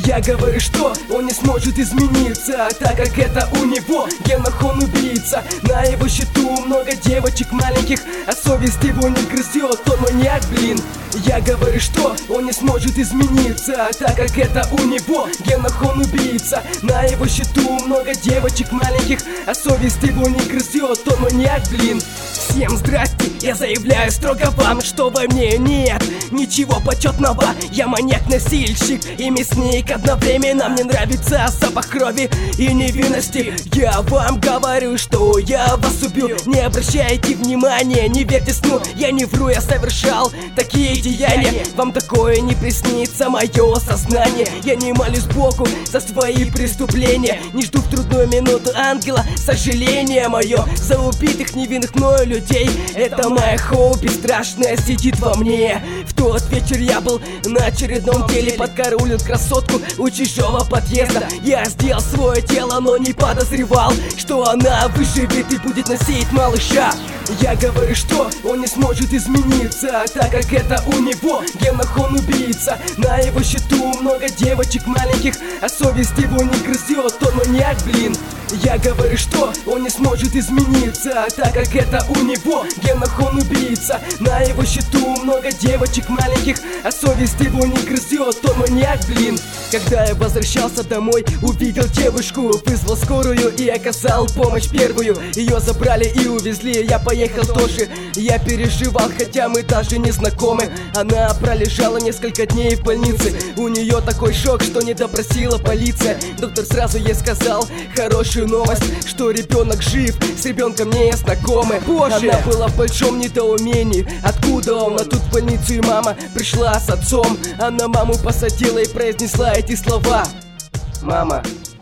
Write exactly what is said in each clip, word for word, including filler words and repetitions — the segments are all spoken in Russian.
Я говорю, что он не сможет измениться, так как это у него в генах, он убийца. На его счету много девочек маленьких, а совесть его не грызет, он маньяк, блин. Я говорю, что он не сможет измениться, так как это у него в генах, он убийца. На его счету много девочек маленьких, а совесть его не грызет, он маньяк, блин. Всем здрасте, я заявляю строго вам, что во мне нет ничего почетного. Я маньяк-насильщик и мясник одновременно. Мне нравится запах крови и невинности. Я вам говорю, что я вас убью. Не обращайте внимания, не верьте сну. Я не вру, я совершал такие деяния. Вам такое не приснится, мое сознание. Я не молюсь Богу за свои преступления, не жду в трудную минуту ангела сожаление мое за убитых невинных мною людей. Это моя хобби страшная сидит во мне. В тот вечер я был на очередном деле, подкараулил красотку у чужого подъезда. Я сделал свое дело, но не подозревал, что она выживет и будет носить малыша. Я говорю, что он не сможет измениться, так как это у него в генах, он убийца. На его счету много девочек маленьких, а совесть его не грызет, он маньяк, блин. Я говорю, что он не сможет измениться, так как это у него в генах, он убийца. На его счету много девочек маленьких, а совесть его не грызет, он маньяк, блин. Когда я возвращался домой, увидел девушку, вызвал скорую и оказал помощь первую. Ее забрали и увезли, я поехал тоже. Я переживал, хотя мы даже не знакомы. Она пролежала несколько дней в больнице. У нее такой шок, что не допросила полиция. Доктор сразу ей сказал хорошую новость, что ребенок жив, с ребенком не знакомы. Боже! Она была в большом недоумении, откуда он, а тут в больницу и мама пришла с отцом. Она маму посадила и произнесла эти слова: «Мама,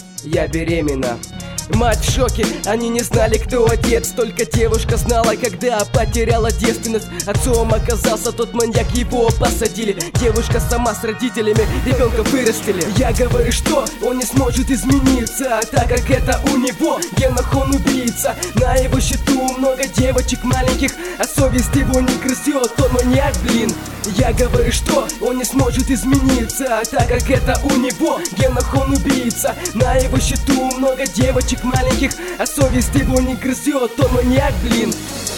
я беременна». Мать в шоке, они не знали, кто отец. Только девушка знала, когда потеряла девственность. Отцом оказался тот маньяк, его посадили. Девушка сама с родителями ребенка вырастили. Я говорю, что он не сможет измениться, так как это у него в генах, он убийца. На его счету много девочек маленьких, а совесть его не грызет, он маньяк, блин. Я говорю, что он не сможет измениться, так как это у него в генах, он убийца. На его счету много девочек маленьких, а совесть его не грызет, он маньяк, блин.